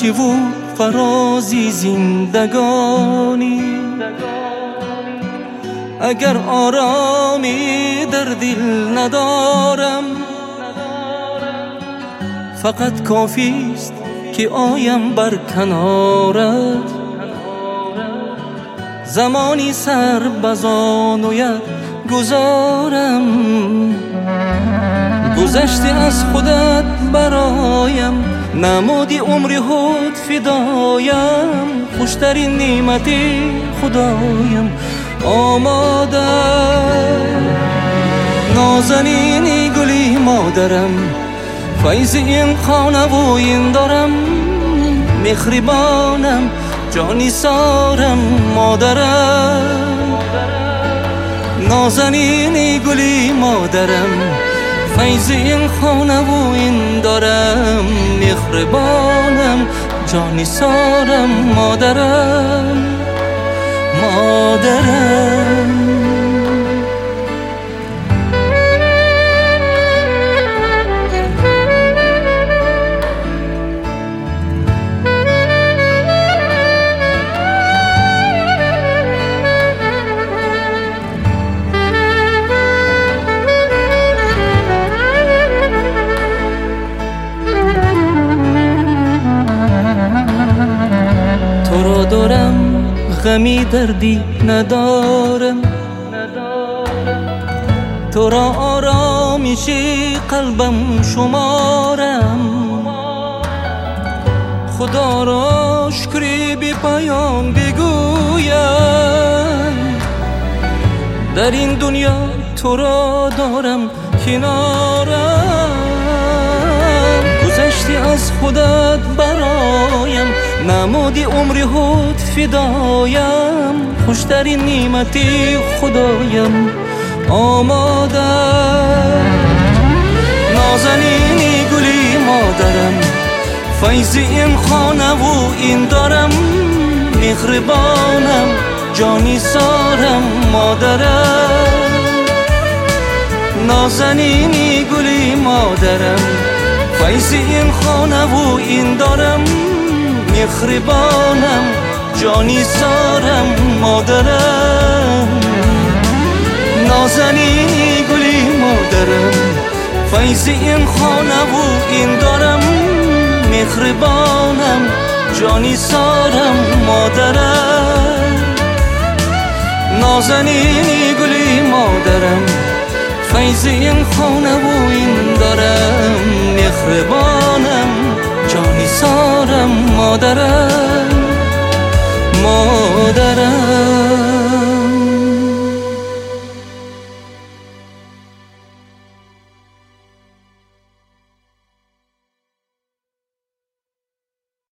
هرچی و فرازی زندگانی، اگر آرامی در دل ندارم، فقط کافیست که آیم بر کنارت. زمانی سر بزانویت گذارم، گذشته از خودت برایم، نمودی عمری خود فدایم. خوشترین نعمتی خدایم آماده، نازنینی گلی مادرم، فیض این خانه و این دارم. مهربانم جانی سارم مادرم، نازنینی گلی مادرم، فیض این خانه و این دارم. مهربانم جانی سارم مادرم، مادرم. تو را دارم غمی دردی ندارم، تو را آرامش قلبم شمارم. خدا را شکری بی پایان بگویم، در این دنیا تو را دارم کنارم. گذشتی از خودت برایم، نمودی عمری خود فدایم. خوشترین نعمتی خدایم آماده، نازنینی گلی مادرم، فیض این خانه و این دارم. مهربانم جانی سارم مادرم، نازنینی گلی مادرم، فیض این خانه و این دارم. مهربانم جانی سارم مادرم، نازنینی گلی مادرم، فیض این خانه و این دارم. مهربانم جانی سارم مادرم، نازنینی گلی مادرم، فیض این خانه و این دارم. مهربانم جانی سارم مادرم، مادرم.